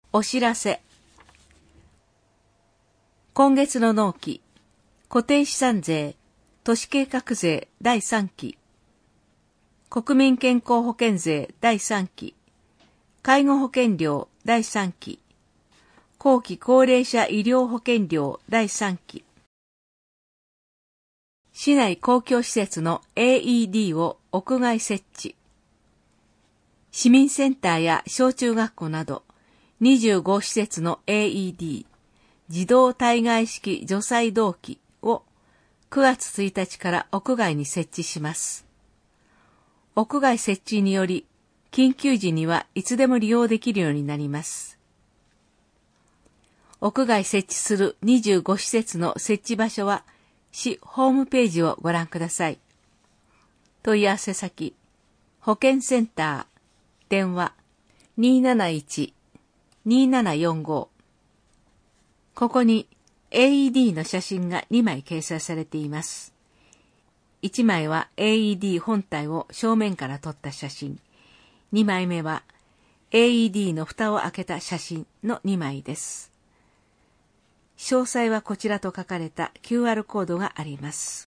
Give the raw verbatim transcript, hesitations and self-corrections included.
お知らせ。今月の納期、固定資産税、都市計画税だいさんき、国民健康保険税だいさんき、介護保険料だいさんき、後期高齢者医療保険料だいさんき、市内公共施設の エーイーディー を屋外設置、市民センターや小中学校などにじゅうご施設の エーイーディー、自動体外式除細動器をくがつついたちから屋外に設置します。屋外設置により、緊急時にはいつでも利用できるようになります。屋外設置するにじゅうご施設の設置場所は、市ホームページをご覧ください。問い合わせ先、保健センター、電話 にーなないち にーななよんご。ここに エーイーディー の写真がにまい掲載されています。いちまいは エーイーディー 本体を正面から撮った写真。にまいめは エーイーディー の蓋を開けた写真のにまいです。詳細はこちらと書かれた キューアール コードがあります。